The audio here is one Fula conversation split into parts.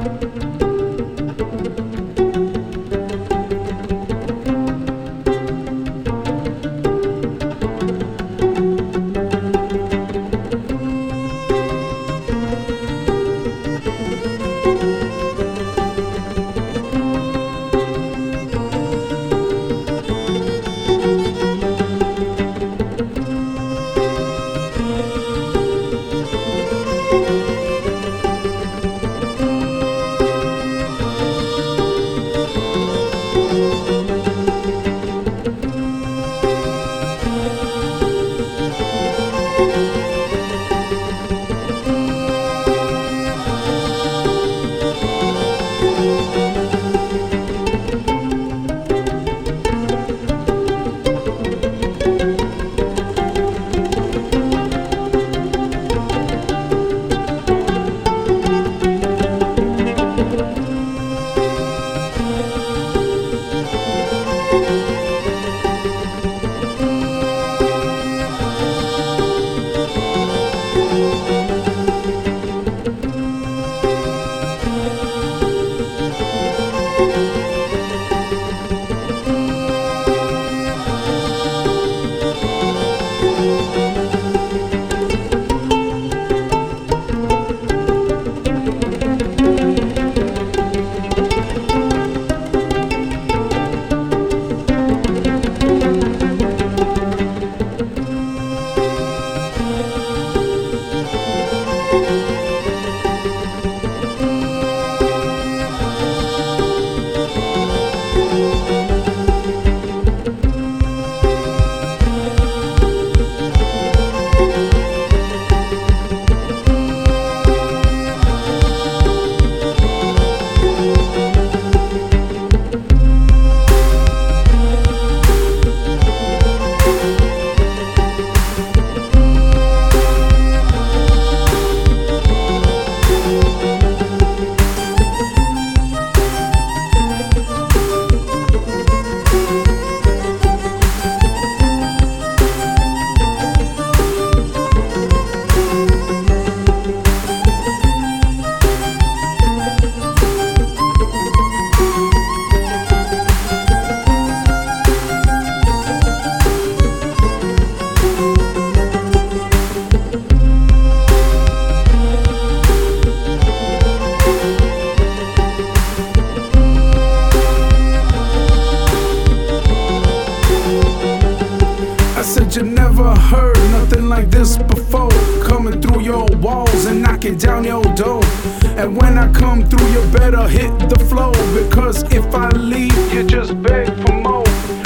You never heard nothing like this before. Coming through your walls and knocking down your door. And when I come through, you better hit the floor, because if I leave, you just beg for more.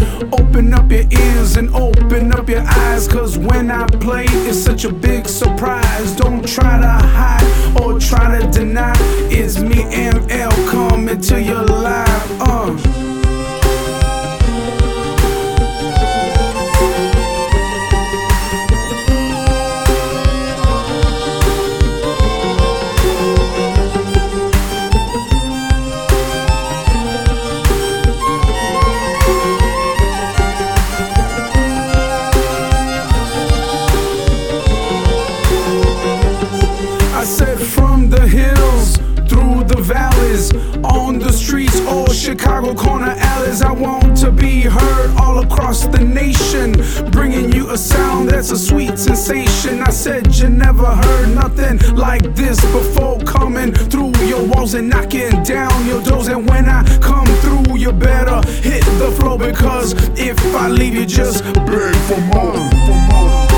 Open up your ears and open up your eyes, cause when I play, it's such a big surprise. Don't try to hide or try to deny. It's me, ML, coming to your live. I said from the hills, through the valleys, on the streets or Chicago corner alleys, I want to be heard all across the nation, bringing you a sound that's a sweet sensation. I said you never heard nothing like this before, coming through your walls and knocking down your doors. And when I come through, you better hit the floor, because if I leave, you just beg for more.